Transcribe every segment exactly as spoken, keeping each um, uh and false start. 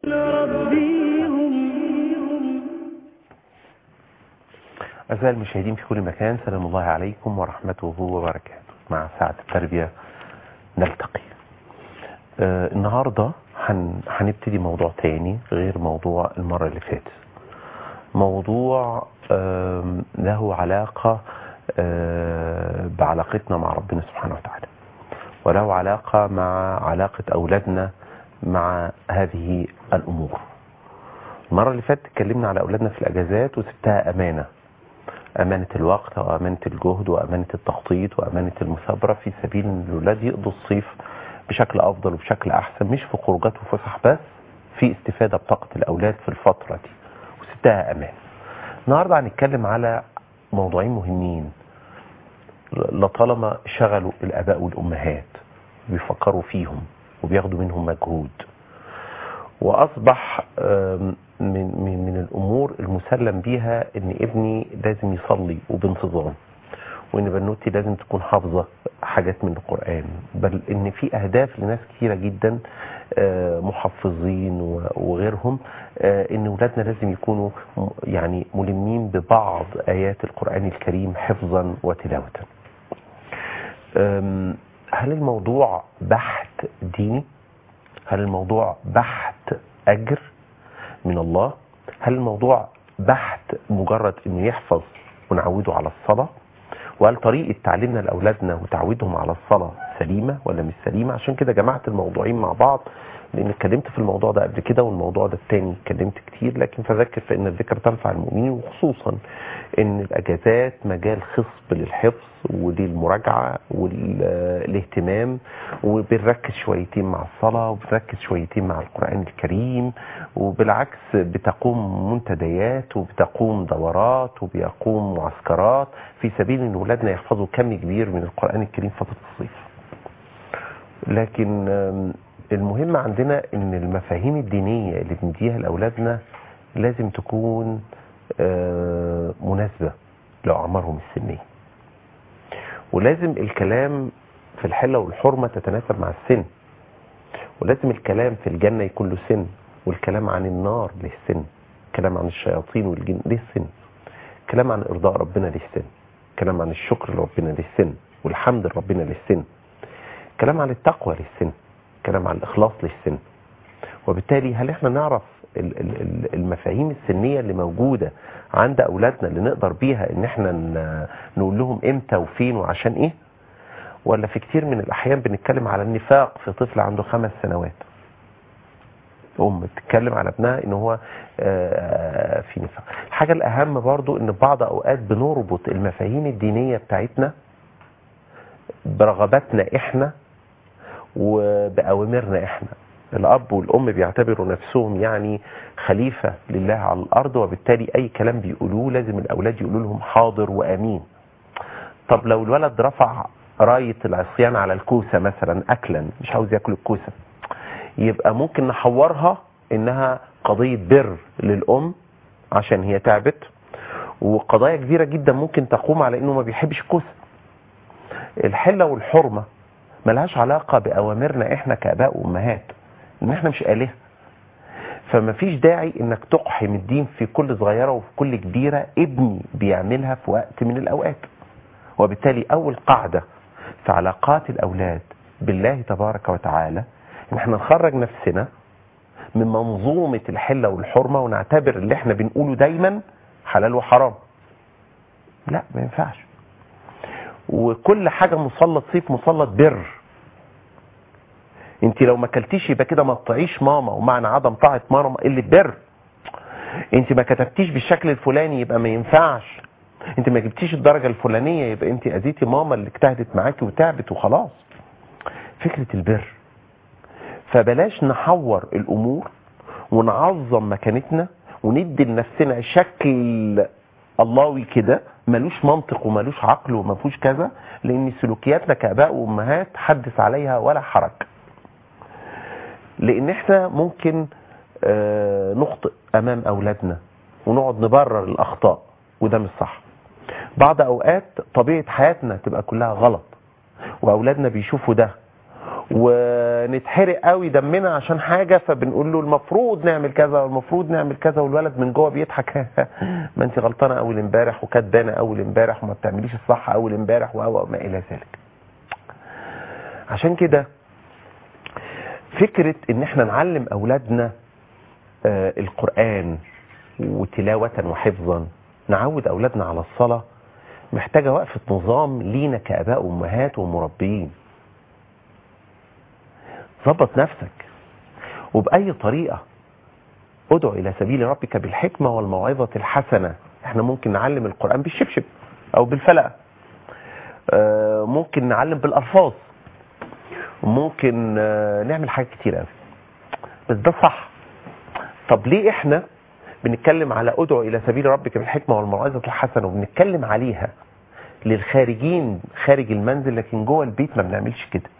أعزائي المشاهدين في كل مكان، سلام الله عليكم ورحمته وبركاته. مع ساعة التربية نلتقي. آه النهاردة هن... هنبتدي موضوع تاني غير موضوع المرة اللي فاتت. موضوع آه له علاقة آه بعلاقتنا مع ربنا سبحانه وتعالى، وله علاقة مع علاقة أولادنا مع هذه الأمور. المرة اللي فاتت اتكلمنا على أولادنا في الأجازات وسبتها أمانة، أمانة الوقت وأمانة الجهد وأمانة التخطيط وأمانة المثابرة في سبيل أن الأولاد يقضوا الصيف بشكل أفضل وبشكل أحسن، مش في خروجات وفسح بس، في استفادة بطاقة الأولاد في الفترة دي، وسبتها أمانة. النهاردة هنتكلم على موضوعين مهمين لطالما شغلوا الآباء والأمهات بيفكروا فيهم وبياخدوا منهم مجهود، وأصبح من, من, من الأمور المسلم بيها أن ابني لازم يصلي وبانتظام، وأن بنوتي لازم تكون حافظة حاجات من القرآن، بل أن في أهداف لناس كثيرة جدا محفظين وغيرهم، أن أولادنا لازم يكونوا يعني ملمين ببعض آيات القرآن الكريم حفظا وتلاوة. هل الموضوع بحث ديني؟ هل الموضوع بحث أجر من الله؟ هل الموضوع بحث مجرد انه يحفظ ونعوده على الصلاة؟ وهل طريقة تعليمنا لأولادنا وتعويدهم على الصلاة سليمة ولا مش سليمة؟ عشان كده جمعت الموضوعين مع بعض، لأن اتكلمت في الموضوع ده قبل كده، والموضوع ده التاني اتكلمت كتير، لكن فذكر فإن الذكر تنفع المؤمنين، وخصوصا إن الأجازات مجال خصب للحفظ وللمراجعة والاهتمام، وبنركز شويتين مع الصلاة وبنركز شويتين مع القرآن الكريم، وبالعكس بتقوم منتديات وبتقوم دورات وبيقوم معسكرات في سبيل إن أولادنا يحفظوا كم كبير من القرآن الكريم فترة الصيف. لكن المهم عندنا ان المفاهيم الدينية اللي بنديها لأولادنا لازم تكون مناسبة لأعمارهم السنية، ولازم الكلام في الحلة والحرمة تتناسب مع السن، ولازم الكلام في الجنة يكون له سن، والكلام عن النار له سن، الكلام عن الشياطين والجن له سن، الكلام عن إرضاء ربنا له سن، الكلام عن الشكر لربنا له سن، والحمد لربنا له سن، الكلام عن التقوى له سن، الكلام عن الإخلاص للسن. وبالتالي هل احنا نعرف المفاهيم السنية اللي موجودة عند أولادنا اللي نقدر بيها ان احنا نقول لهم امتى وفين وعشان ايه؟ ولا في كتير من الأحيان بنتكلم على النفاق في طفل عنده خمس سنوات، أم بتتكلم على ابنها ان هو في نفاق. الحاجة الأهم برضو ان بعض أوقات بنربط المفاهيم الدينية بتاعتنا برغباتنا احنا وبأوامرنا احنا. الأب والأم بيعتبروا نفسهم يعني خليفة لله على الأرض، وبالتالي أي كلام بيقولوه لازم الأولاد يقولوا لهم حاضر وأمين. طب لو الولد رفع راية العصيان على الكوسة مثلا أكلا، مش عاوز يأكل الكوسة، يبقى ممكن نحورها إنها قضية بر للأم عشان هي تعبت، وقضايا كبيرة جدا ممكن تقوم على إنه ما بيحبش الكوسة. الحلة والحرمة ملهاش علاقة بأوامرنا احنا كأباء وأمهات، ان احنا مش آلهة، فما فيش داعي انك تقحم الدين في كل صغيرة وفي كل كبيرة ابني بيعملها في وقت من الأوقات. وبالتالي أول قاعدة في علاقات الأولاد بالله تبارك وتعالى ان احنا نخرج نفسنا من منظومة الحلة والحرمة ونعتبر اللي احنا بنقوله دايما حلال وحرام. لا، ما ينفعش. وكل حاجة مسلط صيف مسلط بر. انت لو ما كلتيش يبقى كده ما تطيعيش ماما، ومعنى عدم طاعة ماما اللي بر. انت ما كتبتيش بالشكل الفلاني يبقى ما ينفعش. انت ما جبتيش الدرجة الفلانية يبقى انت اذيتي ماما اللي اجتهدت معاكي وتعبت وخلاص. فكرة البر. فبلاش نحور الامور ونعظم مكانتنا وندي لنفسنا شكل اللهوي كده ملوش منطق وملوش عقل ومفوش كذا، لان سلوكياتنا كاباء وامهات حدث عليها ولا حرج. لان احنا ممكن آه نخطئ امام اولادنا ونقعد نبرر الاخطاء، وده مش صح. بعض اوقات طبيعة حياتنا تبقى كلها غلط واولادنا بيشوفوا ده ونتحرق قوي دمنا عشان حاجة، فبنقول له المفروض نعمل كذا والمفروض نعمل كذا، والولد من جوه بيضحك ما انت غلطانة اول امبارح وكدبانة اول امبارح وما بتعمليش الصح اول امبارح وما الى ذلك. عشان كده فكرة ان احنا نعلم اولادنا آه القرآن وتلاوة وحفظا، نعود اولادنا على الصلاة، محتاجة وقفة نظام لينا كآباء وأمهات ومربيين. ظبط نفسك وبأي طريقة ادعو إلى سبيل ربك بالحكمة والموعظة الحسنة. احنا ممكن نعلم القرآن بالشبشب أو بالفلقة، اه ممكن نعلم بالألفاظ، ممكن اه نعمل حاجات كتير قوي، بس ده صح. طب ليه احنا بنتكلم على ادعو إلى سبيل ربك بالحكمة والموعظة الحسنة وبنتكلم عليها للخارجين خارج المنزل، لكن جوه البيت ما بنعملش كده؟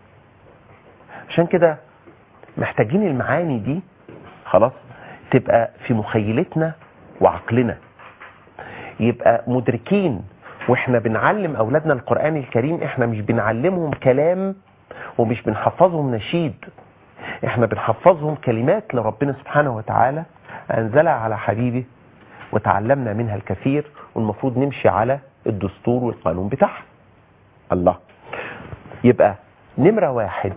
عشان كده محتاجين المعاني دي خلاص تبقى في مخيلتنا وعقلنا، يبقى مدركين واحنا بنعلم اولادنا القرآن الكريم احنا مش بنعلمهم كلام ومش بنحفظهم نشيد، احنا بنحفظهم كلمات لربنا سبحانه وتعالى انزلها على حبيبه وتعلمنا منها الكثير، والمفروض نمشي على الدستور والقانون بتاعها. الله. يبقى نمرة واحد،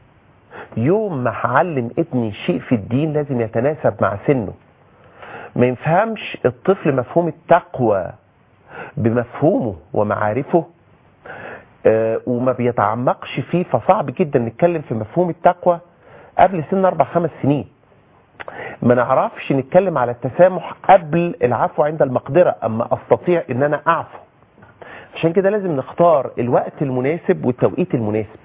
يوم ما هعلم ابني شيء في الدين لازم يتناسب مع سنه. ما يفهمش الطفل مفهوم التقوى بمفهومه ومعارفه آه وما بيتعمقش فيه، فصعب جدا نتكلم في مفهوم التقوى قبل سن اربع خمس سنين. ما نعرفش نتكلم على التسامح قبل العفو عند المقدرة اما استطيع ان انا اعفو. عشان كده لازم نختار الوقت المناسب والتوقيت المناسب.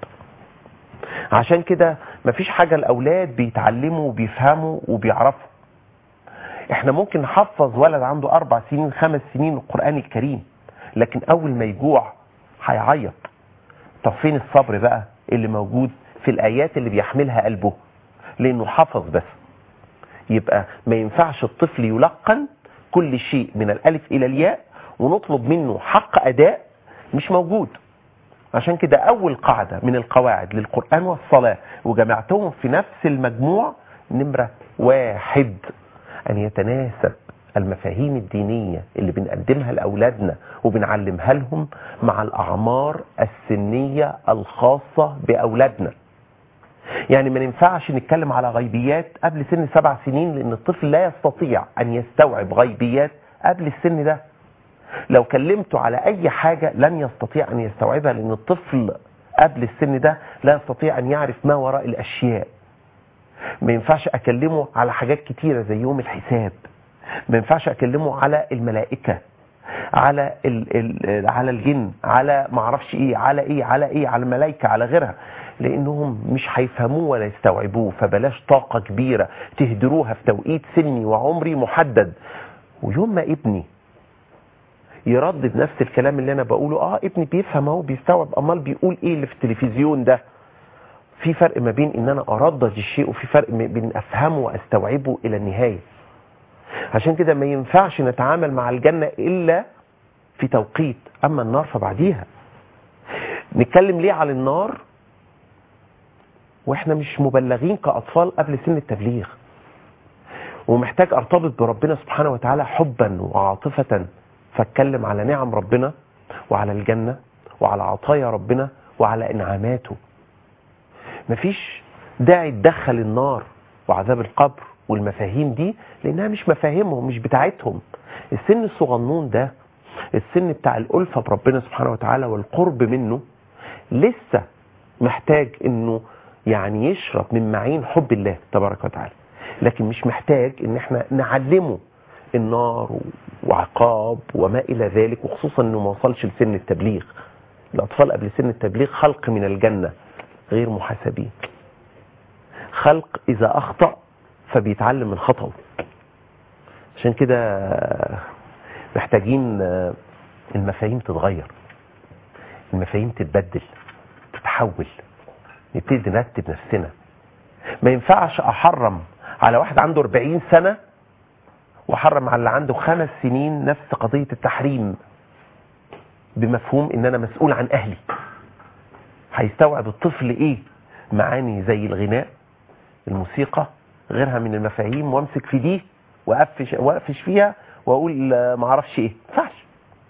عشان كده مفيش حاجة الاولاد بيتعلموا وبيفهموا وبيعرفوا. احنا ممكن نحفظ ولد عنده اربع سنين خمس سنين القرآن الكريم، لكن اول ما يجوع هيعيط. طب فين الصبر بقى اللي موجود في الايات اللي بيحملها قلبه؟ لانه حفظ بس. يبقى ما ينفعش الطفل يلقن كل شيء من الالف الى الياء ونطلب منه حق اداء مش موجود. عشان كده اول قاعدة من القواعد للقرآن والصلاة وجمعتهم في نفس المجموع، نمرة واحد، ان يتناسب المفاهيم الدينية اللي بنقدمها لأولادنا وبنعلمها لهم مع الأعمار السنية الخاصة بأولادنا. يعني ما ينفعش نتكلم على غيبيات قبل سن سبع سنين، لأن الطفل لا يستطيع أن يستوعب غيبيات قبل السن ده. لو كلمته على أي حاجة لن يستطيع أن يستوعبها، لأن الطفل قبل السن ده لا يستطيع أن يعرف ما وراء الأشياء. ما ينفعش أكلمه على حاجات كتيرة زي يوم الحساب، ما ينفعش أكلمه على الملائكة، على ال ال على الجن، على ما اعرفش ايه، على ايه على ايه على الملائكة، على غيرها، لانهم مش هيفهموه ولا يستوعبوه. فبلاش طاقة كبيرة تهدروها في توقيت سني وعمري محدد. ويوم ما ابني يردد نفس الكلام اللي انا بقوله، اه ابني بيفهم اهو بيستوعب، امال بيقول ايه اللي في التلفزيون ده؟ في فرق ما بين ان انا اردد الشيء وفي فرق بين افهمه واستوعبه الى النهاية. عشان كده ما ينفعش نتعامل مع الجنة الا في توقيت، اما النار فبعديها. نتكلم ليه على النار واحنا مش مبلغين كاطفال قبل سن التبليغ؟ ومحتاج ارتبط بربنا سبحانه وتعالى حبا وعاطفة، فاتكلم على نعم ربنا وعلى الجنة وعلى عطايا ربنا وعلى انعاماته. مفيش داعي تدخل النار وعذاب القبر والمفاهيم دي، لانها مش مفاهيمهم مش بتاعتهم. السن الصغنون ده السن بتاع الألفة بربنا سبحانه وتعالى والقرب منه، لسه محتاج انه يعني يشرب من معين حب الله تبارك وتعالى، لكن مش محتاج ان احنا نعلمه النار وعقاب وما الى ذلك، وخصوصا انه ما وصلش لسن التبليغ. الاطفال قبل سن التبليغ خلق من الجنة غير محاسبين، خلق اذا اخطأ فبيتعلم من خطأه. عشان كده محتاجين المفاهيم تتغير، المفاهيم تتبدل تتحول، نبتدي نرتب نفسنا. ما ينفعش احرم على واحد عنده أربعين سنة واحرم على اللي عنده خمس سنين نفس قضية التحريم، بمفهوم ان انا مسؤول عن اهلي. هيستوعب الطفل ايه معاني زي الغناء، الموسيقى، غيرها من المفاهيم، وامسك في دي واقفش واقفش فيها واقول ما اعرفش ايه. ما ينفعش.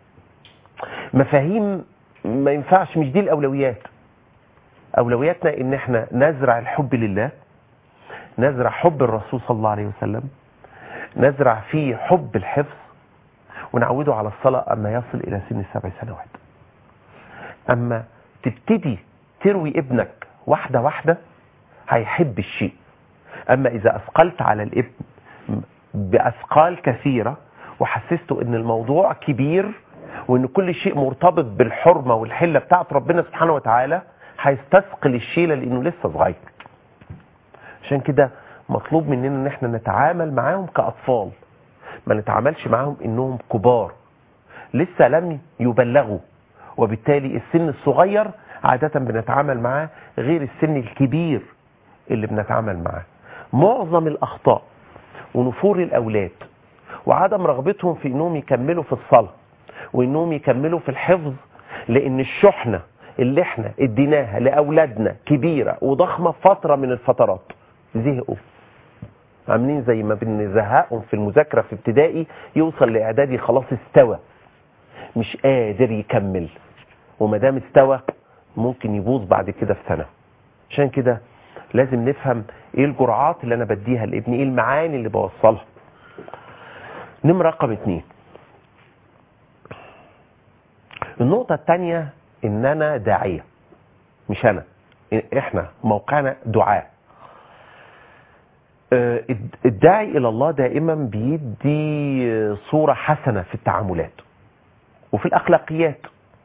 مفاهيم ما ينفعش، مش دي الاولويات. اولوياتنا ان احنا نزرع الحب لله، نزرع حب الرسول صلى الله عليه وسلم، نزرع فيه حب الحفظ، ونعوده على الصلاة اما يصل الى سن السبع سنوات. اما تبتدي تروي ابنك واحدة واحدة هيحب الشيء. اما اذا اثقلت على الابن باثقال كثيرة وحسسته ان الموضوع كبير وان كل شيء مرتبط بالحرمة والحلة بتاعت ربنا سبحانه وتعالى، هيستثقل الشيلة لانه لسه صغير. عشان كده مطلوب مننا ان احنا نتعامل معاهم كاطفال، ما نتعاملش معاهم انهم كبار لسه لم يبلغوا، وبالتالي السن الصغير عادة بنتعامل معاه غير السن الكبير اللي بنتعامل معاه. معظم الاخطاء ونفور الاولاد وعدم رغبتهم في انهم يكملوا في الصلاة وانهم يكملوا في الحفظ، لان الشحنة اللي احنا اديناها لاولادنا كبيرة وضخمة فترة من الفترات، زهقوا، عاملين زي ما بنزهقهم في المذاكرة في ابتدائي، يوصل لاعدادي خلاص استوى مش قادر يكمل، وما دام استوى ممكن يبوظ بعد كده في سنة. عشان كده لازم نفهم ايه الجرعات اللي انا بديها لابني، ايه المعاني اللي بوصلها. نمرة رقم اتنين، النقطة التانية ان انا داعية، مش انا، احنا موقعنا دعاء. الداعي الى الله دائما بيدي صورة حسنة في التعاملات وفي الاخلاقيات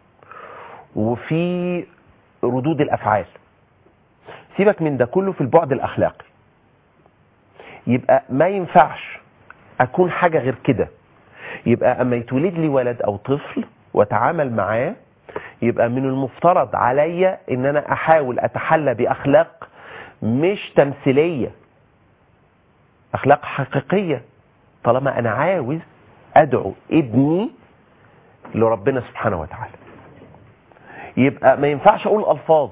وفي ردود الافعال. سيبك من ده كله في البعد الاخلاقي. يبقى ما ينفعش اكون حاجة غير كده. يبقى اما يتولد لي ولد او طفل واتعامل معاه، يبقى من المفترض عليا ان انا احاول اتحلى باخلاق مش تمثيلية، اخلاق حقيقية، طالما انا عاوز ادعو ابني لربنا سبحانه وتعالى. يبقى ما ينفعش اقول الفاظ،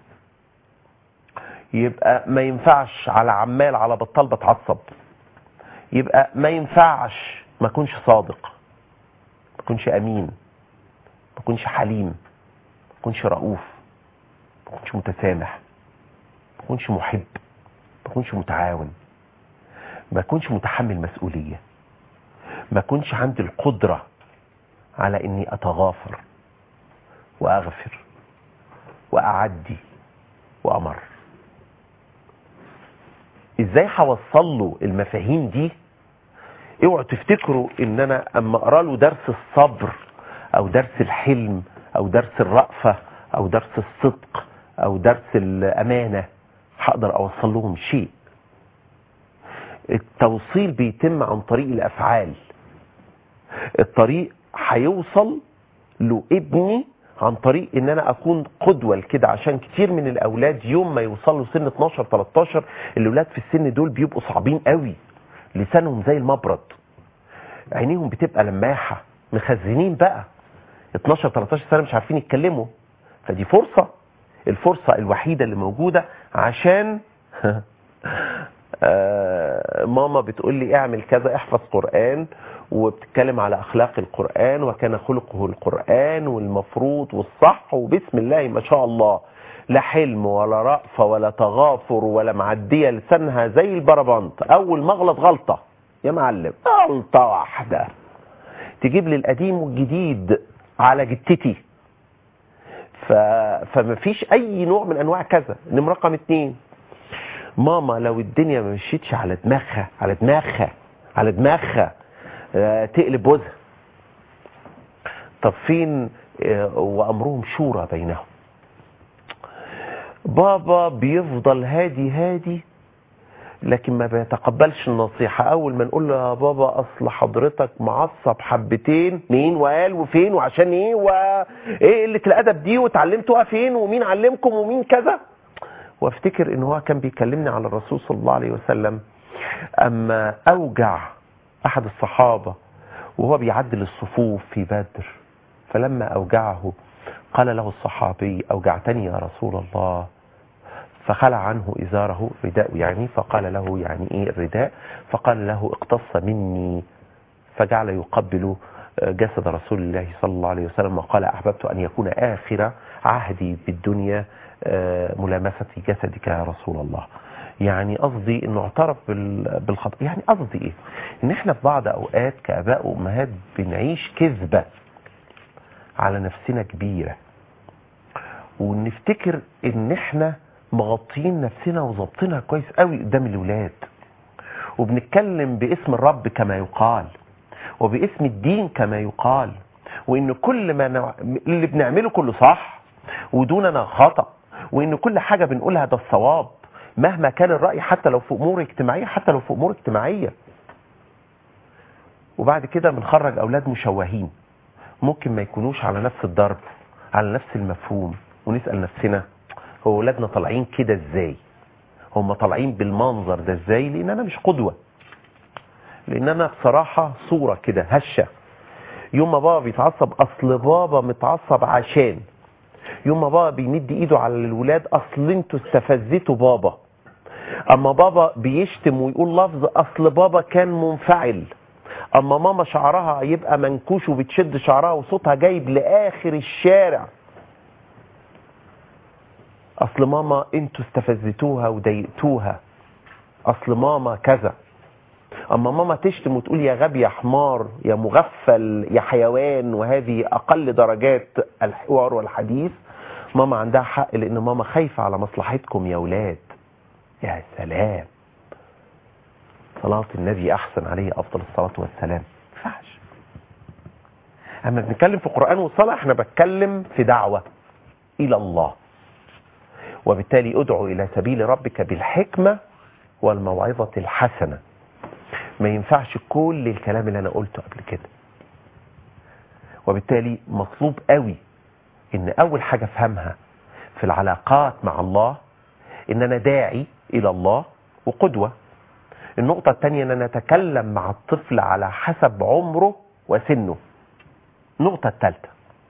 يبقى ما ينفعش على عمال على بطال بتعصب، يبقى ما ينفعش ما اكونش صادق، ما اكونش امين، ما اكونش حليم، ما اكونش رؤوف، ما اكونش متسامح، ما اكونش محب، ما اكونش متعاون، ما اكونش متحمل مسؤولية، ما اكونش عندي القدرة على اني اتغافر واغفر واعدي وامر. ازاي هوصل له المفاهيم دي؟ اوعوا تفتكروا ان انا اما اقرا له درس الصبر او درس الحلم او درس الرأفة او درس الصدق او درس الامانة هقدر اوصل لهم شيء. التوصيل بيتم عن طريق الافعال. الطريق هيوصل له ابني عن طريق ان انا اكون قدوة كده. عشان كتير من الاولاد يوم ما يوصلوا سن اتناشر تلتاشر، الاولاد في السن دول بيبقوا صعبين قوي، لسانهم زي المبرد، عينيهم بتبقى لماحة، مخزنين بقى اتناشر تلتاشر سنة مش عارفين يتكلموا. فدي فرصة، الفرصة الوحيدة اللي موجودة عشان ماما بتقول لي اعمل كذا، احفظ قرآن، وبتتكلم على اخلاق القرآن وكان خلقه القرآن والمفروض والصح، وبسم الله ما شاء الله لا حلم ولا رأفة ولا تغافر ولا معدية لسانها زي البربنط. اول ما غلط غلطة يا معلم، غلطة واحدة تجيب لي القديم والجديد على جتتي. ف... فمفيش اي نوع من انواع كذا. نمرة رقم اتنين، ماما لو الدنيا ما مشيتش على دماغها على دماغها على دماغها اه تقلب وزها. طب فين اه وامرهم شورى بينهم؟ بابا بيفضل هادي هادي لكن ما بيتقبلش النصيحة. اول ما نقول له يا بابا اصل حضرتك معصب حبتين، مين وقال وفين وعشان ايه وايه قلة الادب دي وتعلمتوها فين ومين علمكم ومين كذا، وافتكر ان هو كان بيكلمني على الرسول صلى الله عليه وسلم. اما اوجع احد الصحابة وهو بيعدل الصفوف في بدر، فلما اوجعه قال له الصحابي اوجعتني يا رسول الله فخلع عنه إزاره رداء يعني، فقال له يعني إيه الرداء؟ فقال له اقتص مني، فجعل يقبل جسد رسول الله صلى الله عليه وسلم وقال أحببت أن يكون آخر عهدي بالدنيا ملامسة جسدك يا رسول الله. يعني قصدي انه اعترف بالخطأ. يعني قصدي ايه؟ ان احنا في بعض اوقات كآباء وامهات بنعيش كذبة على نفسنا كبيرة، ونفتكر ان احنا مغطين نفسنا وظبطينها كويس قوي قدام الولاد، وبنتكلم باسم الرب كما يقال وباسم الدين كما يقال، وان كل ما نوع... اللي بنعمله كله صح ودوننا خطأ، وان كل حاجة بنقولها ده الصواب مهما كان الرأي، حتى لو في امور اجتماعية حتى لو في امور اجتماعية. وبعد كده بنخرج اولاد مشوهين ممكن ما يكونوش على نفس الضرب على نفس المفهوم، ونسأل نفسنا هو اولادنا طالعين كده ازاي؟ هم طالعين بالمنظر ده ازاي؟ لان انا مش قدوة، لان انا بصراحة صورة كده هشة. يوم ما بابا بيتعصب اصل بابا متعصب عشان، يوم ما بابا بيمد ايده على الولاد اصل انتوا استفزتوا بابا، اما بابا بيشتم ويقول لفظ اصل بابا كان منفعل، اما ماما شعرها يبقى منكوش وبتشد شعرها وصوتها جايب لاخر الشارع اصل ماما انتوا استفزتوها وضايقتوها، اصل ماما كذا. اما ماما تشتم وتقول يا غبي يا حمار يا مغفل يا حيوان، وهذه اقل درجات الحوار والحديث، ماما عندها حق لان ماما خايفة على مصلحتكم يا ولاد. يا سلام، صلاة النبي احسن عليه افضل الصلاة والسلام. مفعش. اما بنتكلم في القرآن والصلاة احنا بتكلم في دعوة الى الله، وبالتالي ادعو الى سبيل ربك بالحكمة والموعظة الحسنة. ما ينفعش كل الكلام اللي انا قلته قبل كده. وبالتالي مطلوب قوي ان اول حاجة افهمها في العلاقات مع الله ان انا داعي الى الله وقدوة. النقطة الثانية ان انا اتكلم مع الطفل على حسب عمره وسنه. النقطة الثالثة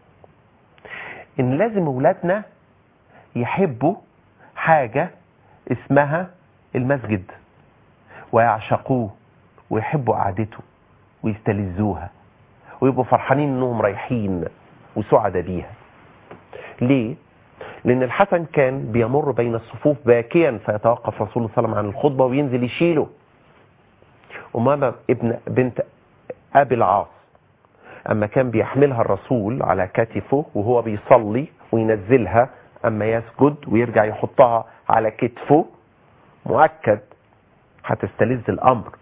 ان لازم اولادنا يحبوا حاجة اسمها المسجد ويعشقوه ويحبوا قعدته ويستلذوها ويبقوا فرحانين انهم رايحين وسعداء بيها. ليه؟ لان الحسن كان بيمر بين الصفوف باكيا فيتوقف رسول الله صلى الله عليه وسلم عن الخطبة وينزل يشيله. أمامة ابن بنت أبي العاص أما كان بيحملها الرسول على كتفه وهو بيصلي وينزلها، أما يسجد ويرجع يحطها على كتفه، مؤكد هتستلذ الأمر.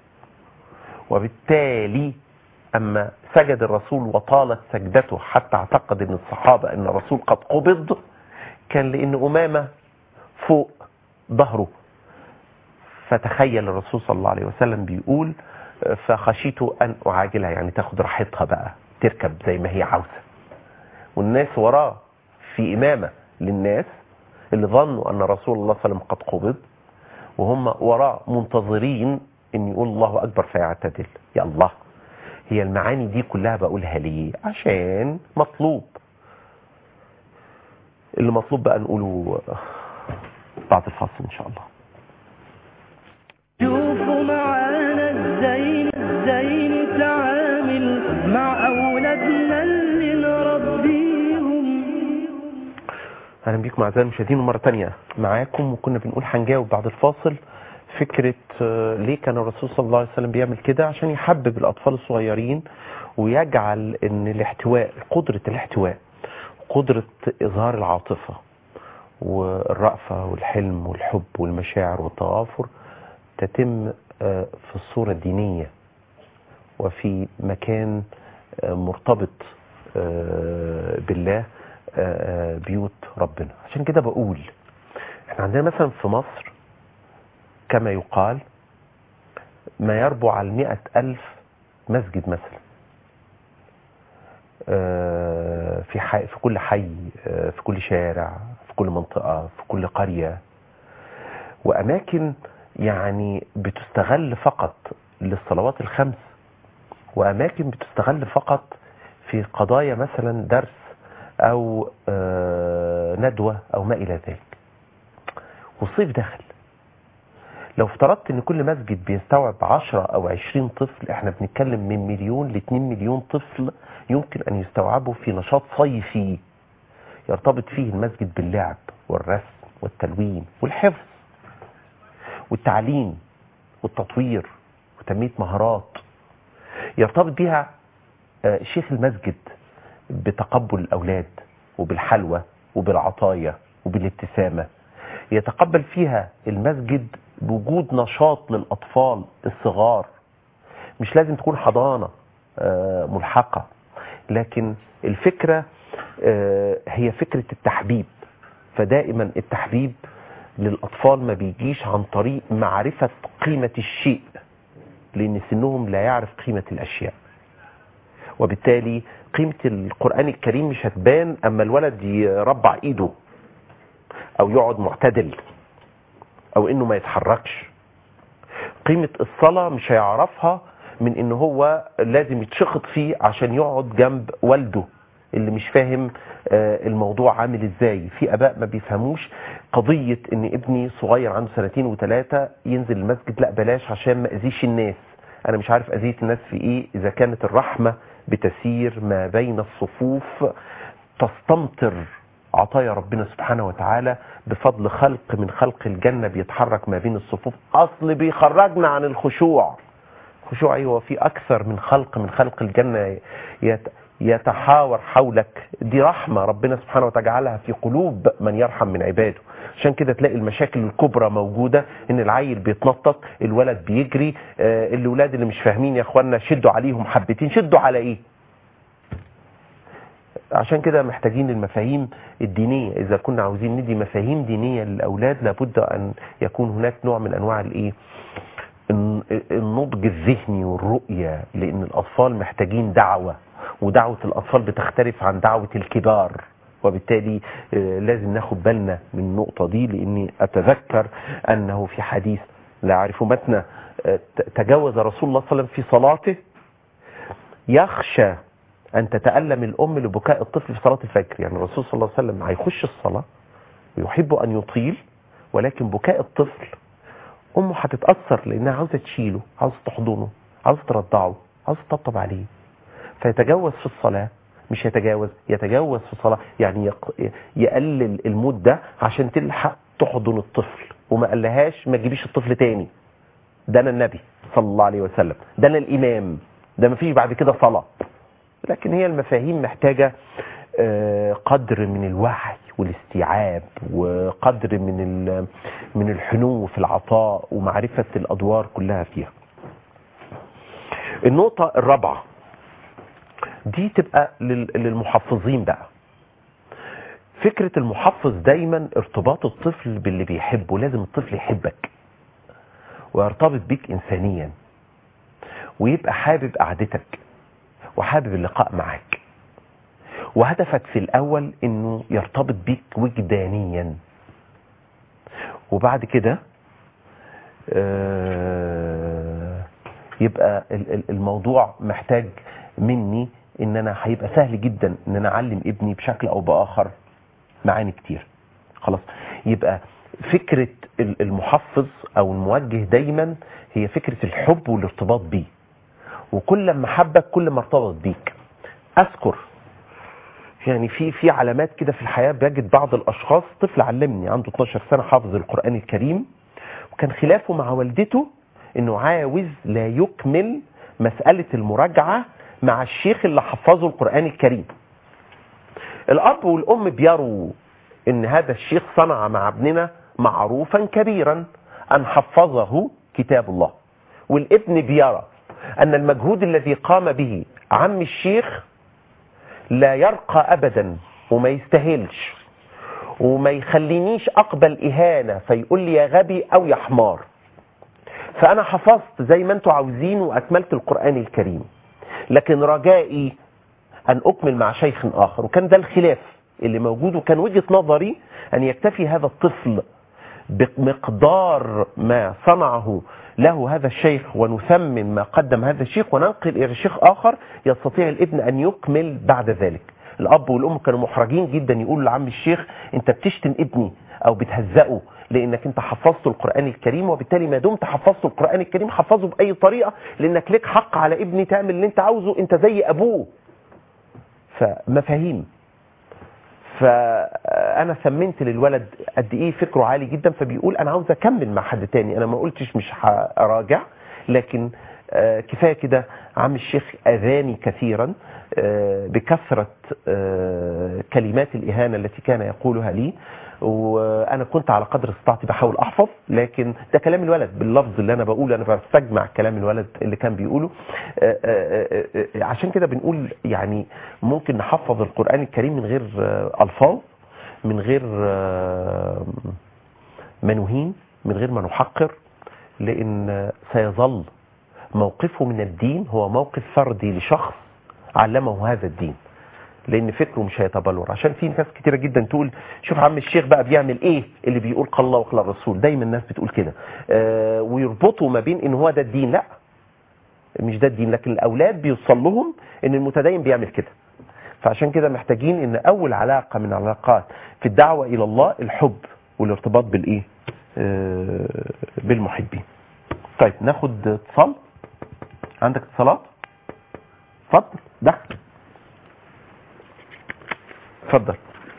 وبالتالي أما سجد الرسول وطالت سجدته حتى اعتقد أن الصحابة أن الرسول قد قبض، كان لأن أمامة فوق ظهره. فتخيل الرسول صلى الله عليه وسلم بيقول فخشيت أن أعاجلها، يعني تاخد راحتها بقى تركب زي ما هي عاوزة، والناس وراه في إمامة للناس اللي ظنوا أن رسول الله صلى الله عليه وسلم قد قبض، وهم وراه منتظرين أن يقول الله أكبر فيعتدل. يا الله، هي المعاني دي كلها بقولها ليه؟ عشان مطلوب. اللي مطلوب بقى نقوله بعد الفاصل إن شاء الله. شوفوا معانا ازاي ازاي نتعامل مع اولادنا اللي نربيهم. اهلا بيكم اعزائي المشاهدين مرة تانية معاكم، وكنا بنقول هنجاوب بعد الفاصل فكرة ليه كان الرسول صلى الله عليه وسلم بيعمل كده، عشان يحبب الاطفال الصغيرين ويجعل ان الاحتواء، قدرة الاحتواء، قدرة اظهار العاطفة والرأفة والحلم والحب والمشاعر والتغافر تتم في الصورة الدينية وفي مكان مرتبط بالله، بيوت ربنا. عشان كده بقول احنا عندنا مثلا في مصر كما يقال ما يربو على المئة ألف مسجد مثلا في حي في كل حي، في كل شارع، في كل منطقة، في كل قرية، وأماكن يعني بتستغل فقط للصلوات الخمس، وأماكن بتستغل فقط في قضايا مثلا درس أو ندوة أو ما إلى ذلك. والصيف داخل. لو افترضت ان كل مسجد بيستوعب عشرة او عشرين طفل، احنا بنتكلم من مليون لاتنين مليون طفل يمكن ان يستوعبوا في نشاط صيفي يرتبط فيه المسجد باللعب والرسم والتلوين والحفظ والتعليم والتطوير وتنمية مهارات، يرتبط بها شيخ المسجد بتقبل الأولاد وبالحلوى وبالعطايا وبالابتسامة، يتقبل فيها المسجد بوجود نشاط للأطفال الصغار. مش لازم تكون حضانة ملحقة، لكن الفكرة هي فكرة التحبيب. فدائما التحبيب للأطفال ما بيجيش عن طريق معرفة قيمة الشيء، لأن سنهم لا يعرف قيمة الأشياء، وبالتالي قيمة القرآن الكريم مش هتبان أما الولد يربع إيده أو يقعد معتدل أو إنه ما يتحركش. قيمة الصلاة مش هيعرفها من إنه هو لازم يتشخط فيه عشان يقعد جنب والده اللي مش فاهم الموضوع عامل ازاي. في اباء ما بيفهموش قضية ان ابني صغير عنده سنتين وثلاثة ينزل المسجد، لا بلاش عشان ما اذيش الناس. انا مش عارف اذية الناس في ايه اذا كانت الرحمة بتسير ما بين الصفوف تستمطر عطايا ربنا سبحانه وتعالى بفضل خلق من خلق الجنة بيتحرك ما بين الصفوف. اصل بيخرجنا عن الخشوع. خشوع ايوه، في اكثر من خلق من خلق الجنة يت يتحاور حولك. دي رحمة ربنا سبحانه وتعالى في قلوب من يرحم من عباده. عشان كده تلاقي المشاكل الكبرى موجودة، ان العيل بيتنطط، الولد بيجري، آه الولاد اللي مش فاهمين يا اخوانا شدوا عليهم حبتين. شدوا على ايه؟ عشان كده محتاجين المفاهيم الدينية. اذا كنا عاوزين ندي مفاهيم دينية للاولاد لابد ان يكون هناك نوع من انواع الايه النضج الذهني والرؤية، لان الاطفال محتاجين دعوة، ودعوة الأطفال بتختلف عن دعوة الكبار، وبالتالي لازم ناخد بالنا من النقطة دي. لأني أتذكر أنه في حديث لا أعرف متنا تجاوز رسول الله صلى الله عليه وسلم في صلاته يخشى أن تتألم الأم لبكاء الطفل في صلاة الفجر. يعني الرسول صلى الله عليه وسلم هيخش الصلاة ويحب أن يطيل، ولكن بكاء الطفل أمه هتتأثر لأنها عاوزة تشيله، عاوزة تحضنه، عاوزة ترضعه، عاوزة تطبطب عليه، فيتجاوز في الصلاة. مش يتجاوز يتجاوز في الصلاة، يعني يقلل المدة عشان تلحق تحضن الطفل، وما قالهاش ما تجيبيش الطفل تاني. ده أنا النبي صلى الله عليه وسلم، ده أنا الإمام، ده ما فيش بعد كده صلاة. لكن هي المفاهيم محتاجة قدر من الوعي والاستيعاب، وقدر من من الحنو في العطاء، ومعرفة الأدوار كلها فيها. النقطة الرابعة دي تبقى للمحفظين بقى. فكرة المحفظ دايما ارتباط الطفل باللي بيحبه. لازم الطفل يحبك ويرتبط بيك إنسانيا، ويبقى حابب قعدتك وحابب اللقاء معك، وهدفك في الأول إنه يرتبط بيك وجدانيا. وبعد كده يبقى الموضوع محتاج مني ان انا هيبقى سهل جدا ان انا اعلم ابني بشكل او باخر معاني كتير. خلاص، يبقى فكرة المحفظ او الموجه دايما هي فكرة الحب والارتباط بيه، وكل ما حبك كل ما ارتبط بيك. اذكر يعني في في علامات كده في الحياة. بيجد بعض الاشخاص، طفل علمني عنده اتناشر سنة حافظ القرآن الكريم، وكان خلافه مع والدته انه عاوز لا يكمل مسألة المراجعة مع الشيخ اللي حفظه القرآن الكريم. الأب والأم بيروا إن هذا الشيخ صنع مع ابننا معروفا كبيرا أن حفظه كتاب الله، والابن بيرى أن المجهود الذي قام به عم الشيخ لا يرقى أبدا وما يستاهلش، وما يخلينيش أقبل إهانة فيقول لي يا غبي أو يا حمار. فأنا حفظت زي ما أنتوا عاوزين وأكملت القرآن الكريم، لكن رجائي أن أكمل مع شيخ آخر. وكان ده الخلاف اللي موجود، وكان وجهة نظري أن يكتفي هذا الطفل بمقدار ما صنعه له هذا الشيخ، ونثمن ما قدم هذا الشيخ، وننقل إلى شيخ آخر يستطيع الابن أن يكمل بعد ذلك. الأب والأم كانوا محرجين جدا يقولوا لعم الشيخ أنت بتشتم ابني أو بتهزقه لانك انت حفظت القرآن الكريم، وبالتالي ما دمت حفظت القرآن الكريم حفظه بأي طريقة، لانك لك حق على ابني تعمل اللي انت عاوزه، انت زي ابوه. فمفاهيم. فانا ثمنت للولد قد ايه فكره عالي جدا، فبيقول انا عاوز اكمل مع حد تاني. انا ما قلتش مش هراجع، لكن آه كفايه كده. عم الشيخ اذاني كثيرا آه بكثره آه كلمات الاهانه التي كان يقولها لي، وانا كنت على قدر استطاعتي بحاول احفظ، لكن ده كلام الولد باللفظ اللي انا بقوله، انا بستجمع كلام الولد اللي كان بيقوله. آآ آآ آآ عشان كده بنقول يعني ممكن نحفظ القرآن الكريم من غير الفاظ، من غير ما نهين، من غير ما نحقر، لان سيظل موقفه من الدين هو موقف فردي لشخص علمه هذا الدين، لان فكره مش هيتبلور. عشان في ناس كتيره جدا تقول شوف عم الشيخ بقى بيعمل ايه، اللي بيقول قال الله وقال الرسول. دايما الناس بتقول كده آه ويربطوا ما بين ان هو ده الدين. لا، مش ده الدين، لكن الاولاد بيوصل لهم ان المتدين بيعمل كده. فعشان كده محتاجين ان اول علاقه من علاقات في الدعوه الى الله الحب والارتباط بالايه آه بالمحبين. طيب ناخد اتصال. عندك اتصالات؟ اتفضل دخل. اتفضل.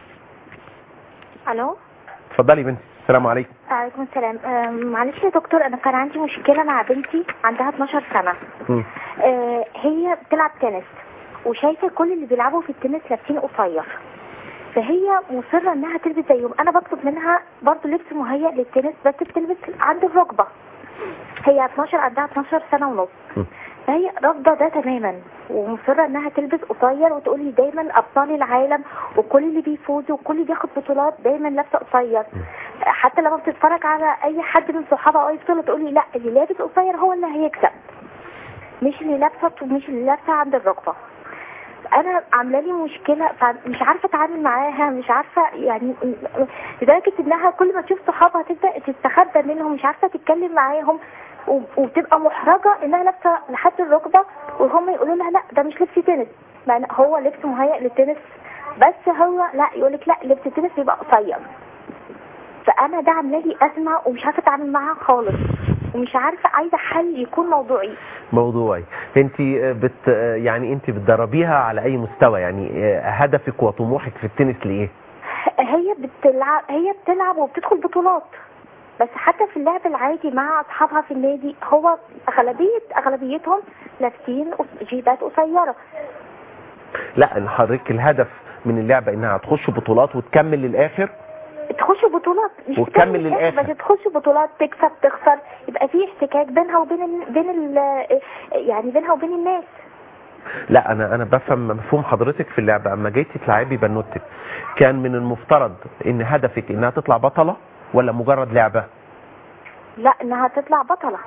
الو. اتفضلي بنتي. السلام عليكم. وعليكم السلام. آه معلش يا دكتور، انا كان عندي مشكله مع بنتي عندها اتناشر سنه. آه هي بتلعب تنس، وشايفه كل اللي بيلعبوا في التنس لابسين قصير، فهي مصره انها تلبس زيهم. انا بطلب منها برضو لبس مهيئ للتنس، بس بتلبس عند الركبه. هي اتناشر، عندها اتناشر سنه ونص، فهي رافضه ده تماما، ومصره انها تلبس قصير، وتقول لي دايما ابطال العالم وكل اللي بيفوزوا وكل اللي بياخد بطولات دايما لابسه قصير. حتى لما بتتفرج على اي حد من صحابها او اي بطوله تقول لي لا، اللي لابس قصير هو اللي هيكسب، مش اللي لابسه ومش اللي لابسه عند الركبه. انا عامله لي مشكله، فمش عارفه اتعامل معاها، مش عارفه يعني، لدرجه انها كل ما تشوف صحابها تبدا تستخبى منهم، مش عارفه تتكلم معاهم، وبتبقى محرجه انها لابسه لحد الركبه، وهم يقولوا لها لا ده مش لبس تنس، مع هو لبس مهيئ للتنس، بس هو لا يقول لك لا لبس التنس بيبقى قصير. فانا ده عامله لي ازمه ومش عارفه اتعامل معاها خالص، ومش عارفه، عايزه حل يكون موضوعي. موضوعي. انت بت يعني انت بتدربيها على اي مستوى؟ يعني هدفك وطموحك في التنس لايه؟ هي بتلعب هي بتلعب وبتدخل بطولات، بس حتى في اللعب العادي مع اصحابها في النادي هو اغلبيه اغلبيتهم لابسين جيبات قصيره. لا، ان حضرتك الهدف من اللعبه انها تخش بطولات وتكمل للاخر. تخش بطولات مش وتكمل للاخر، بس تخش بطولات، تكسب تخسر، يبقى في احتكاك بينها وبين ال... بين ال... يعني بينها وبين الناس. لا، انا انا بفهم مفهوم حضرتك في اللعبه. اما جيتي تلعبي بنوتك كان من المفترض ان هدفك انها تطلع بطله ولا مجرد لعبه؟ لا، انها تطلع بطله.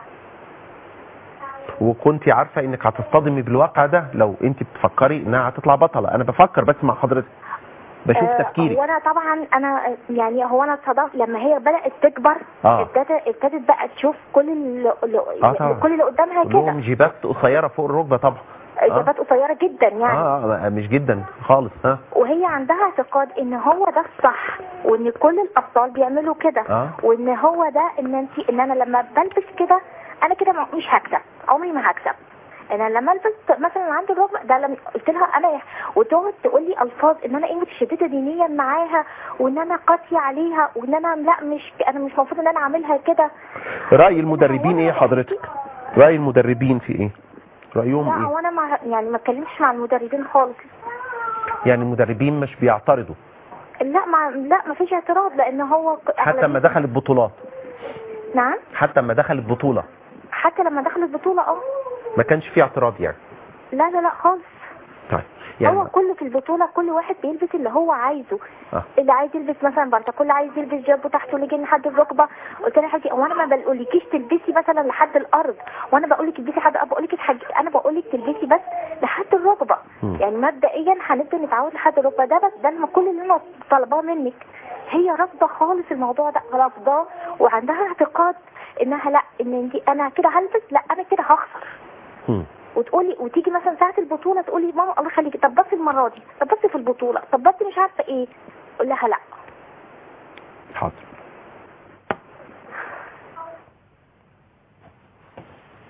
وكنتي عارفه انك هتصطدمي بالواقع ده لو انت بتفكري انها هتطلع بطله؟ انا بفكر بس مع حضرتك، بشوف آه تفكيرك. وانا طبعا انا يعني هو انا اتصدمت لما هي بدات تكبر. آه. ابتدت ابتدت بقى تشوف كل اللي آه كل اللي قدامها كده. كلهم جيبات قصيره فوق الركبه طبعا. جيبات آه. قصيره جدا يعني. اه مش جدا خالص. ها. وهي عندها اعتقاد ان هو ده الصح، وان كل الابطال بيعملوا كده. آه. وان هو ده ان انت ان انا لما بلبس كده انا كده مش هكسب، عمري ما هكسب. انا لما البس مثلا عند الركبه ده، لما قلت لها انا، وتقعد تقول لي الفاظ ان انا ايه متشدده دينيا معاها، وان انا قاسيه عليها، وان انا لا مش انا مش المفروض ان انا اعملها كده. راي المدربين ايه حضرتك؟ راي المدربين في ايه؟ رايهم لا ايه؟ لا وانا مع يعني ما اتكلمش مع المدربين خالص. يعني المدربين مش بيعترضوا؟ لا مع لا ما فيش اعتراض، لان هو حتى لما دخلت بطولات؟ نعم. حتى لما دخلت بطوله؟ حتى لما دخلت بطوله اه ما كانش فيه اعتراض يعني؟ لا لا لا خالص. طيب يعني هو كله في البطوله كل واحد بيلبس اللي هو عايزه. آه. اللي عايز يلبس مثلا بنطلون، اللي عايز يلبس جاب تحته لجين لحد الركبه. قلت لها حاجه، وانا ما بقولكيش تلبسي مثلا لحد الارض، وانا بقول لك البسي لحد، بقول لك الحاج... انا بقول لك تلبسي بس لحد الركبه. م. يعني مبدئيا هنبدا نتعود لحد الركبه، ده بس ده كل اللي انا طالباه منك. هي رافضه خالص الموضوع ده، رافضاه، وعندها اعتقاد انها لا، ان انت انا كده هلبس، لا انا كده هخسر. م. وتقولي وتيجي مثلا ساعه البطوله تقولي ماما الله يخليكي، طب بصي المره دي، طب بصي في البطوله، طب بصي مش عارفه ايه. اقول لها لا. حاضر.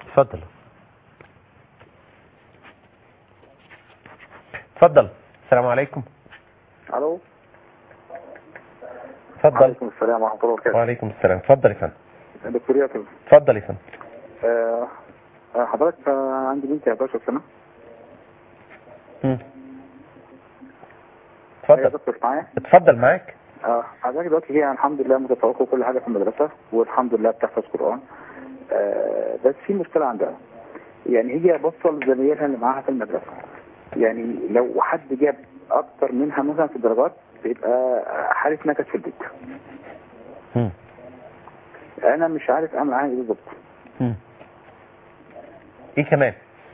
اتفضل اتفضل. السلام عليكم. الو. اتفضل. وعليكم السلام ورحمه الله وبركاته. وعليكم السلام. اتفضل يا فندم. دكتور ياسر. اتفضل يا فندم. آه حضرتك آه عندي بنتي احداشر سنه. امم يا اتفضل. دكتور معايا. اتفضل معاك. اه حضرتك دلوقتي هي الحمد لله متفوقه وكل حاجه في المدرسه والحمد لله بتحفظ قران. آه بس في مشكله عندها، يعني هي بصل زميلها اللي معاها في المدرسه، يعني لو حد جاب اكتر منها مثلا في الدرجات بيبقى حاله نكد في البيت. امم انا مش عارف اعمل معاها ايه بالظبط. امم ايه كمان؟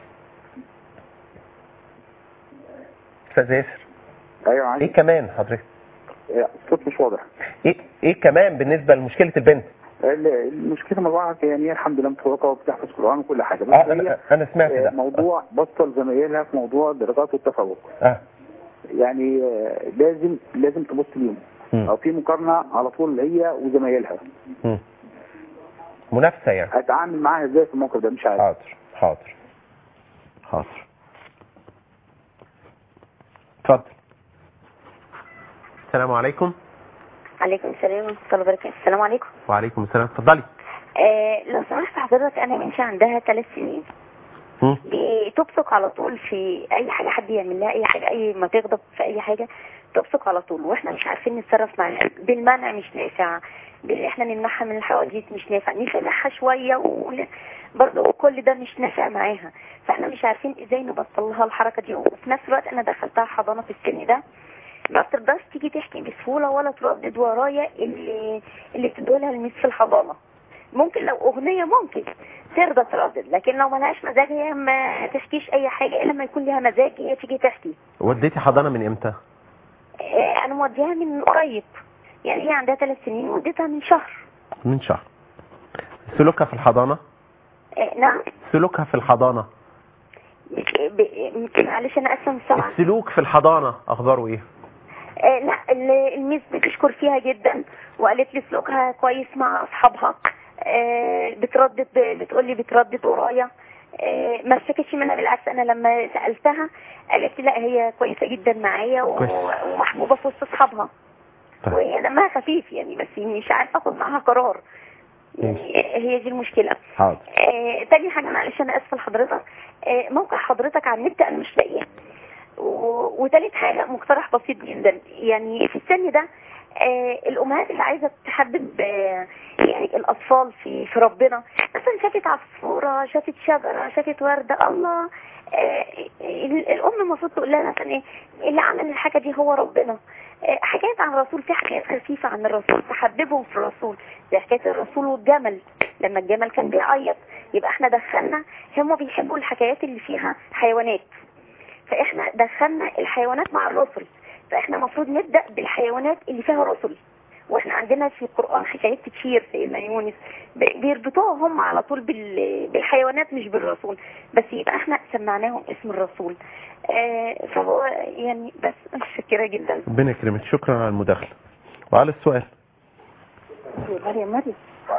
استاذ ياسر. ايوه عايز. ايه كمان حضرتك؟ الصوت مش واضح. ايه ايه كمان بالنسبه لمشكله البنت؟ المشكله مجموعه يعني هي الحمد لله متفوقه وبتحفظ قران وكل حاجه، بس آه هي انا انا سمعت ده. موضوع بطل زمايلها في موضوع الدرجات والتفوق. اه يعني لازم لازم تبص ليهم او في مقارنه على طول هي وزمايلها. امم منافسه يعني. اتعامل معاها ازاي في الموقف ده؟ مش عارف. حاضر حاضر حاضر. اتفضل. السلام عليكم. عليكم السلام ورحمه الله وبركاته. السلام عليكم. وعليكم السلام. اتفضلي. آه لو سمحت حضرتك، انا بنتي عندها ثلاث سنين امم بتبصق على طول في اي حاجه حد يعمل لها اي حاجه، اي ما تغضب في اي حاجه تبصق على طول، واحنا مش عارفين نتصرف معاها. بالمنع مش نافع، بان احنا نمنعها من الحواديت مش نافع، نسامحها شويه وبرضه كل ده مش نافع معاها. فاحنا مش عارفين ازاي نبطل لها الحركه دي. وفي نفس الوقت انا دخلتها حضانه في السن ده، ما بتقدرش تيجي تحكي بسهوله ولا تردد ورايا اللي اللي بتدولها الميس في الحضانه. ممكن لو اغنيه ممكن ترضى تردد، لكن لو ملهاش مزاج هي ما تحكيش اي حاجه الا لما يكون لها مزاج هي تيجي تحكي. وديتي حضانه من امتى؟ آه انا موديها من قريب، يعني هي عندها ثلاث سنين وديتها من شهر. من شهر. سلوكها في الحضانه؟ آه نعم. سلوكها في الحضانه؟ معلش انا اسفه مش سامعه. السلوك في الحضانه اخباره ايه؟ آه لا الميس بتشكر فيها جدا وقالت لي سلوكها كويس مع اصحابها. آه بتردد، بتقول لي بتردد ورايا. آه ما اشتكتش منها، بالعكس انا لما سالتها قالت لي لا هي كويسه جدا معايا ومحبوبه في وسط اصحابها. طيب. وهي دمها خفيف يعني، بس مش عارفه اخد معاها قرار. يعني هي دي المشكله. حاضر. آه تاني حاجه معلش انا اسفه لحضرتك، آه موقع حضرتك على النت انا مش لاقيه. وثالث حاجه مقترح بسيط جدا، يعني في السن ده آه الامهات اللي عايزه تحبب آه يعني الاطفال في في ربنا، مثلا شافت عصفوره، شافت شجره، شافت ورده، الله آه الام المفروض تقول لها مثلا ايه اللي عمل الحاجه دي هو ربنا. آه حكايات عن الرسول، في حكايات خفيفه عن الرسول تحببهم في الرسول، زي حكايه الرسول والجمل، لما الجمل كان بيعيط يبقى احنا دخلنا، هم بيحبوا الحكايات اللي فيها حيوانات، فاحنا دخلنا الحيوانات مع الرسل، فاحنا المفروض نبدا بالحيوانات اللي فيها رسل. واحنا عندنا في القران حكايات كتير، سيدنا يونس بيربطوها هم على طول بالحيوانات مش بالرسول، بس يبقى احنا سمعناهم اسم الرسول. آه فهو يعني بس متشكره جدا. ربنا يكرمك. شكرا على المداخله وعلى السؤال. مريم مريم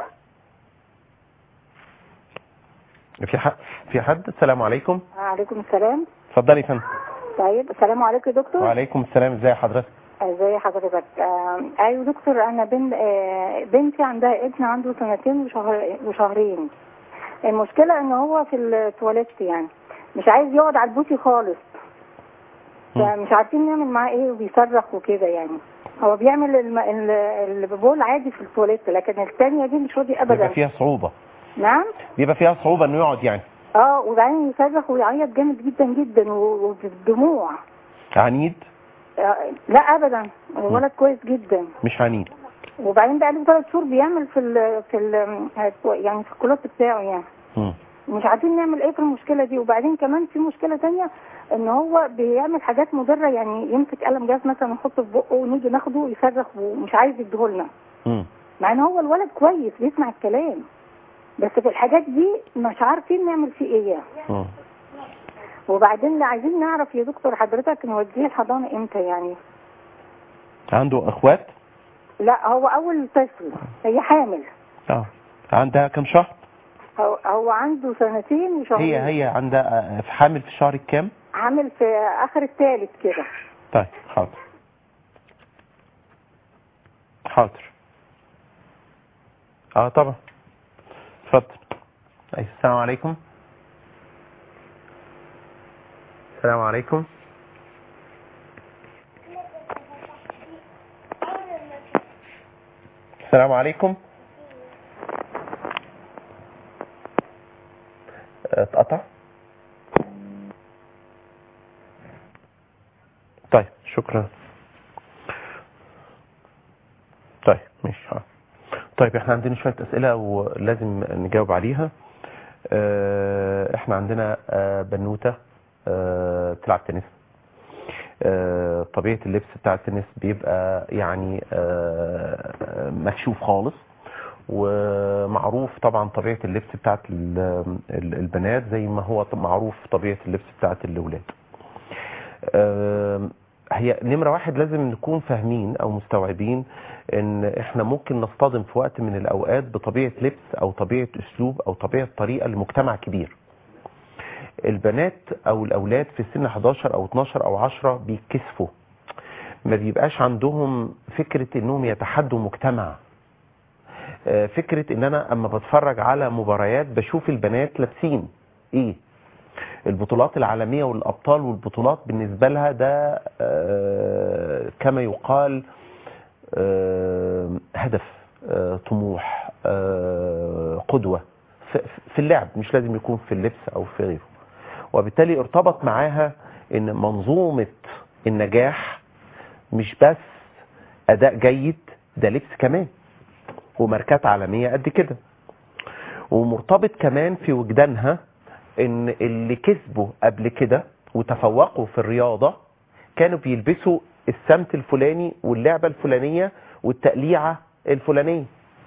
في حد في حد السلام عليكم. وعليكم السلام. اتفضلي يا فندم. طيب السلام عليكم يا دكتور. وعليكم السلام. ازي حضرتك؟ ازي حضرتك؟ آه ايوه دكتور، انا بنت آه بنتي عندها ابن عنده سنتين وشهر وشهرين. المشكله ان هو في التواليت يعني مش عايز يقعد على البوتي خالص، فمش عارفين نعمل معاه ايه، وبيصرخ وكده. يعني هو بيعمل البول عادي في التواليت، لكن الثانيه دي مش راضي ابدا. بيبقى فيها صعوبه. نعم بيبقى فيها صعوبه انه يقعد يعني. اه وبعدين يصرخ ويعيط جامد جدا جدا وبالدموع. عنيد؟ آه لا ابدا، الولد كويس جدا مش عنيد. وبعدين بقى له ثلاث شهور بيعمل في ال في ال يعني في الكلاس بتاعه يعني. م. مش عارفين نعمل ايه في المشكله دي. وبعدين كمان في مشكله ثانيه ان هو بيعمل حاجات مضره، يعني يمسك قلم جاف مثلا يحطه في بقه ونيجي ناخده يصرخ ومش عايز يديهولنا، مع ان هو الولد كويس بيسمع الكلام، بس في الحاجات دي مش عارفين نعمل فيه ايه. م. وبعدين عايزين نعرف يا دكتور حضرتك نوديه الحضانه امتى يعني؟ عنده اخوات؟ لا هو اول طفل، هي حامل. اه عندها كم شهر؟ هو, هو عنده سنتين وشهرين. هي هي عندها في حامل في الشهر الكام؟ عامل في اخر الثالث كده. طيب حاضر حاضر اه طبعا اتفضل. السلام عليكم. السلام عليكم. السلام عليكم. اتقطع. طيب شكرا. طيب ماشي. طيب احنا عندنا شوية اسئلة ولازم نجاوب عليها. اه احنا عندنا اه بنوتة اه بتلعب تنس. اه طبيعة اللبس بتاع التنس بيبقى يعني اه مكشوف خالص، ومعروف طبعا طبيعة اللبس بتاعت البنات زي ما هو معروف طبيعة اللبس بتاعت الولاد. اه هي نمرة واحد لازم نكون فاهمين او مستوعبين ان احنا ممكن نصطدم في وقت من الاوقات بطبيعة لبس او طبيعة اسلوب او طبيعة طريقة لمجتمع كبير. البنات او الاولاد في سن حداشر او اتناشر او عشرة بيتكسفوا، ما بيبقاش عندهم فكرة انهم يتحدوا مجتمع. فكرة ان انا اما بتفرج على مباريات بشوف البنات لابسين ايه، البطولات العالمية والابطال والبطولات بالنسبة لها ده كما يقال هدف، طموح، قدوة في اللعب، مش لازم يكون في اللبس او في غيره. وبالتالي ارتبط معاها ان منظومة النجاح مش بس اداء جيد، ده لبس كمان وماركات عالمية قد كده. ومرتبط كمان في وجدانها ان اللي كسبوا قبل كده وتفوقوا في الرياضة كانوا بيلبسوا السمت الفلاني واللعبة الفلانية والتقليعة الفلانية.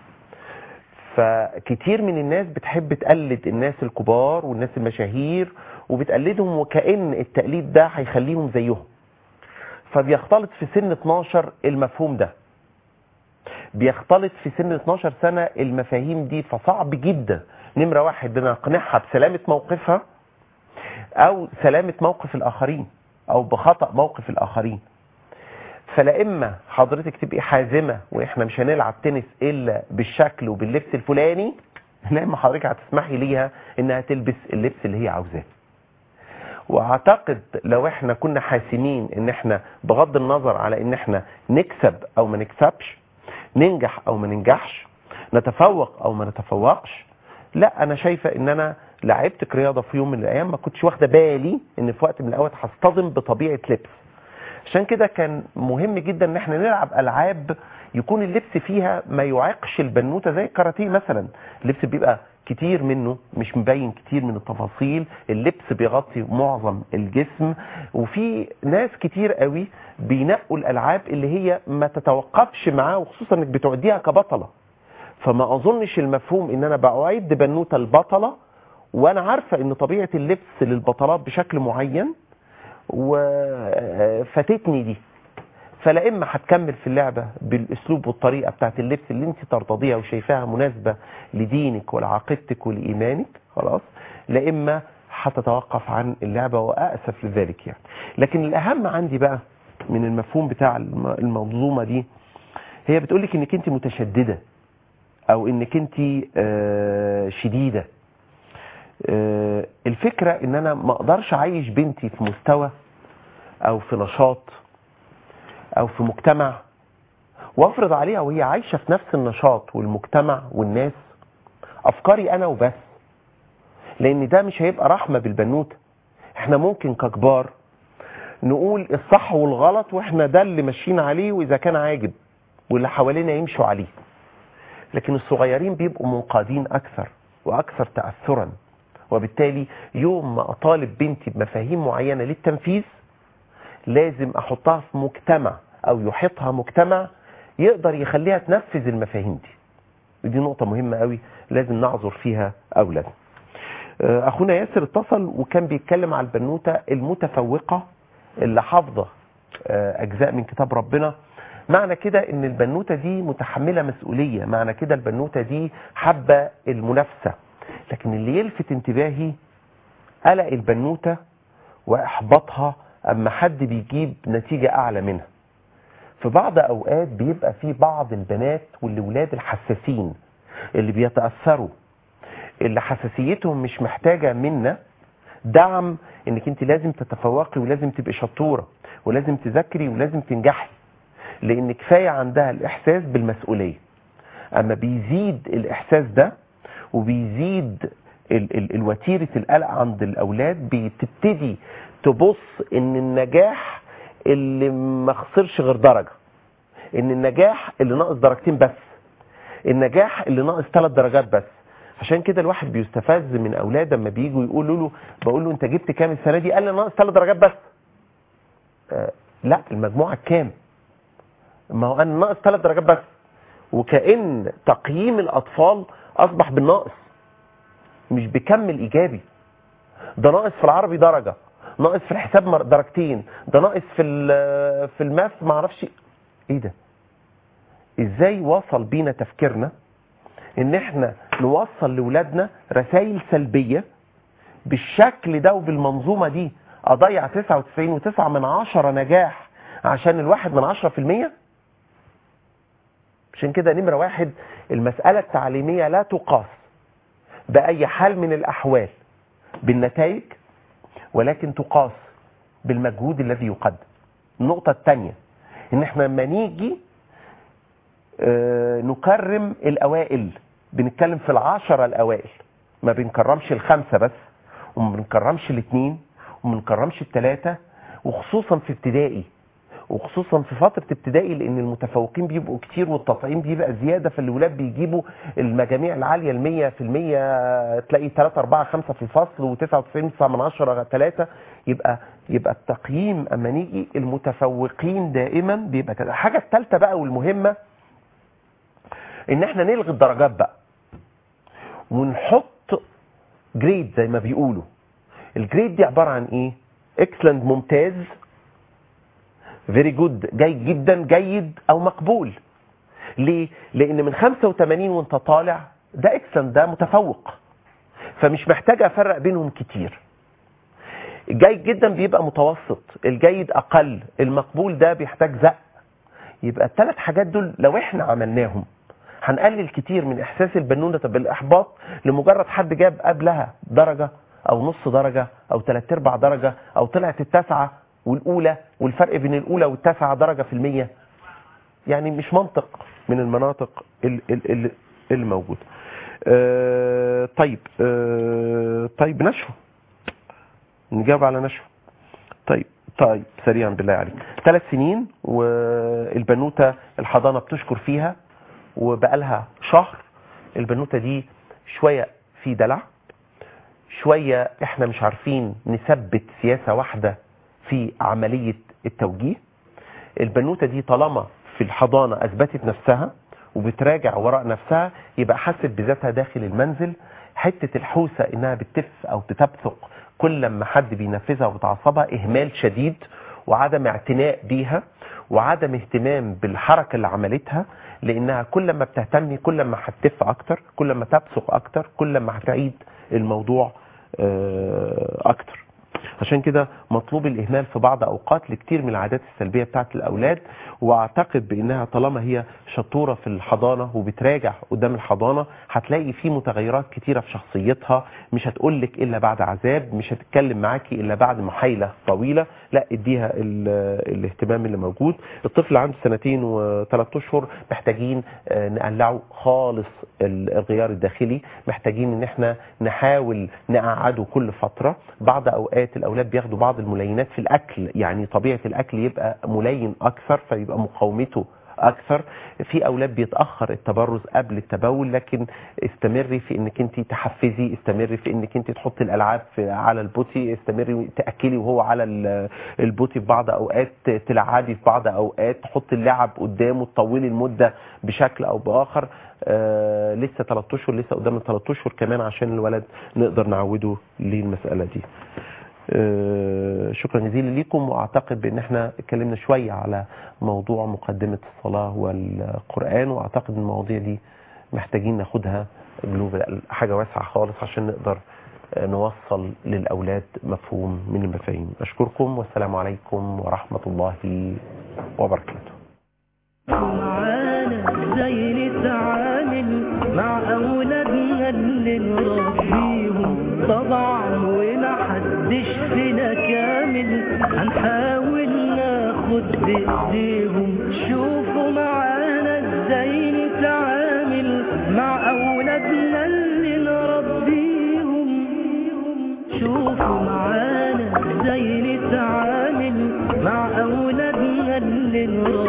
فكتير من الناس بتحب تقلد الناس الكبار والناس المشاهير وبتقلدهم، وكأن التقليد ده هيخليهم زيهم. فبيختلط في سن اتناشر المفهوم ده، بيختلط في سن اتناشر سنة المفاهيم دي. فصعب جدا نمرة واحد ان اقنعها بسلامة موقفها او سلامة موقف الاخرين او بخطأ موقف الاخرين. فلا اما حضرتك تبقي حازمة واحنا مش هنلعب تنس الا بالشكل وباللبس الفلاني، لا اما حضرتك هتسمحي ليها انها تلبس اللبس اللي هي عاوزاه. واعتقد لو احنا كنا حاسمين ان احنا بغض النظر على ان احنا نكسب او ما نكسبش، ننجح او ما ننجحش، نتفوق او ما نتفوقش، لا انا شايفة ان انا لعبتك رياضة في يوم من الايام ما كنتش واخدة بالي ان في وقت من الاوقات هصطدم بطبيعة لبس. عشان كده كان مهم جدا ان احنا نلعب العاب يكون اللبس فيها ما يعيقش البنوتة، زي الكاراتيه مثلا. اللبس بيبقى كتير منه مش مبين كتير من التفاصيل، اللبس بيغطي معظم الجسم، وفي ناس كتير قوي بينقوا الالعاب اللي هي ما تتوقفش معاه، وخصوصا انك بتعديها كبطلة. فما اظنش المفهوم ان انا بعد بنوتة البطلة وانا عارفة ان طبيعة اللبس للبطلات بشكل معين وفاتتني دي. فلا اما هتكمل في اللعبة بالاسلوب والطريقة بتاعت اللبس اللي انت ترتضيها وشايفاها مناسبة لدينك ولعقيدتك ولإيمانك، خلاص، لا اما هتتوقف عن اللعبة، وأأسف لذلك يعني. لكن الأهم عندي بقى من المفهوم بتاع المنظومة دي، هي بتقولك انك انت متشددة او انك انت شديدة. الفكرة ان انا ما اقدرش اعيش بنتي في مستوى او في نشاط او في مجتمع وافرض عليها وهي عايشة في نفس النشاط والمجتمع والناس افكاري انا وبس، لان ده مش هيبقى رحمة بالبنوتة. احنا ممكن ككبار نقول الصح والغلط واحنا ده اللي ماشيين عليه واذا كان عاجب واللي حوالينا يمشوا عليه، لكن الصغيرين بيبقوا منقادين اكثر واكثر تأثرا. وبالتالي يوم ما اطالب بنتي بمفاهيم معينة للتنفيذ لازم احطها في مجتمع او يحيطها مجتمع يقدر يخليها تنفذ المفاهيم دي. ودي نقطة مهمة قوي لازم نعذر فيها اولادنا. اخونا ياسر اتصل وكان بيتكلم على البنوتة المتفوقة اللي حافظة اجزاء من كتاب ربنا. معنى كده ان البنوتة دي متحملة مسؤولية، معنى كده البنوتة دي حابة المنافسة، لكن اللي يلفت انتباهي قلق البنوتة واحباطها اما حد بيجيب نتيجة اعلى منها. في بعض اوقات بيبقى في بعض البنات والولاد الحساسين اللي بيتأثروا، اللي حساسيتهم مش محتاجة منا دعم انك انت لازم تتفوقي ولازم تبقي شطورة ولازم تذاكري ولازم تنجحي، لان كفاية عندها الاحساس بالمسؤولية. اما بيزيد الاحساس ده وبيزيد ال ال الوتيرة القلق عند الاولاد، بتبتدي تبص ان النجاح اللي ما خسرش غير درجة، ان النجاح اللي ناقص درجتين بس، النجاح اللي ناقص ثلاث درجات بس. عشان كده الواحد بيستفز من اولاد لما بييجوا يقولوا له، بقول له انت جبت كام السنه دي؟ قال لي ناقص ثلاث درجات بس. آه لا، المجموعه كام؟ ما هو انا ناقص ثلاث درجات بس، وكأن تقييم الاطفال اصبح بالناقص مش بكم الايجابي. ده ناقص في العربي درجه، ناقص في الحساب درجتين، ده ناقص في في الماث ما اعرفش ايه ده. ازاي وصل بينا تفكيرنا ان احنا نوصل لاولادنا رسائل سلبيه بالشكل ده وبالمنظومه دي؟ اضيع تسعة وتسعين وتسعة من عشرة نجاح عشان الواحد من عشرة في المية. عشان كده نمره واحد، المساله التعليميه لا تقاس باي حال من الاحوال بالنتائج، ولكن تقاس بالمجهود الذي يقدم. النقطه الثانيه، ان احنا لما نيجي اه نكرم الاوائل، بنتكلم في العشرة الاوائل، ما بنكرمش الخمسة بس، وما بنكرمش الاثنين، وما بنكرمش الثلاثة، وخصوصا في ابتدائي، وخصوصا في فترة ابتدائي، لان المتفوقين بيبقوا كتير والتطعيم بيبقى زيادة، فالولاد بيجيبوا المجاميع العالية المية في المية، تلاقي ثلاثة أربعة خمسة في الفصل وتسعة وتسعين تسعة من عشرة ثلاثة. يبقى يبقى التقييم اما نيجي المتفوقين دائما بيبقى كده. الحاجة الثالثة بقى والمهمة، ان احنا نلغي الدرجات بقى ونحط جريد زي ما بيقولوا. الجريد دي عبارة عن ايه؟ اكسلنت ممتاز، فيري جود جيد جدا جيد او مقبول. ليه؟ لان من خمسة وثمانين وانت طالع ده اكسلنت، ده متفوق، فمش محتاج افرق بينهم كتير. الجيد جدا بيبقى متوسط، الجيد اقل، المقبول ده بيحتاج زق. يبقى الثلاث حاجات دول لو احنا عملناهم هنقلل كتير من احساس البنونة بالاحباط لمجرد حد جاب قبلها درجة او نص درجة او ثلاث ارباع درجة او طلعت التاسعة والاولى، والفرق بين الاولى والتاسعة درجة في المية. يعني مش منطق من المناطق الموجودة. أه طيب أه طيب نشوة، نجاوب على نشوة. طيب طيب سريعا بالله عليك. ثلاث سنين والبنوتة الحضانة بتشكر فيها وبقالها شهر. البنوتة دي شوية في دلع، شوية احنا مش عارفين نثبت سياسة واحدة في عملية التوجيه. البنوتة دي طالما في الحضانة اثبتت نفسها وبتراجع وراء نفسها، يبقى حست بذاتها داخل المنزل. حتة الحوسة انها بتف او بتبثق كل لما حد بينفذها وبتعصبها، اهمال شديد وعدم اعتناء بيها وعدم اهتمام بالحركة اللي عملتها، لانها كل ما بتهتمي كل ما هتف اكتر، كل ما تبثق اكتر، كل ما هتعيد الموضوع اكتر. عشان كده مطلوب الاهمال في بعض اوقات لكتير من العادات السلبية بتاعت الاولاد. واعتقد بانها طالما هي شطورة في الحضانة وبتراجع قدام الحضانة، هتلاقي في متغيرات كتيرة في شخصيتها. مش هتقولك الا بعد عذاب، مش هتتكلم معاكي الا بعد محايلة طويلة، لا اديها الاهتمام اللي موجود. الطفل عنده سنتين وثلاث اشهر محتاجين نقلعه خالص الغيار الداخلي، محتاجين ان احنا نحاول نقعده كل فترة. بعض اوقات الاولاد بياخدوا بعض الملينات في الاكل، يعني طبيعة الاكل يبقى ملين اكثر فيبقى مقاومته اكثر. في اولاد بيتاخر التبرز قبل التبول، لكن استمري في انك انت تحفزي، استمري في انك انت تحطي الالعاب على البوتي، استمري تاكلي وهو على البوتي في بعض اوقات، تلعبي في بعض اوقات، تحطي اللعب قدامه، تطولي المده بشكل او باخر. آه لسه ثلاث اشهر، لسه قدام ثلاث اشهر كمان عشان الولد نقدر نعوده للمساله دي. آه شكرا جزيلا لكم. واعتقد بان احنا اتكلمنا شويه على موضوع مقدمه الصلاه والقران، واعتقد ان المواضيع دي محتاجين ناخدها جلوبال حاجة واسعة خالص عشان نقدر نوصل للأولاد مفهوم من المفاهيم. أشكركم والسلام عليكم ورحمة الله وبركاته. معانا ازاي نتعامل مع أولادنا اللي نربيهم، طبعا ومحدش فينا كامل، هنحاول ناخد بإيديهم. شوفوا معانا ازاي نتعامل مع أولادنا اللي نربيهم، شوفوا معانا ازاي نتعامل مع أولادنا اللي نربيهم.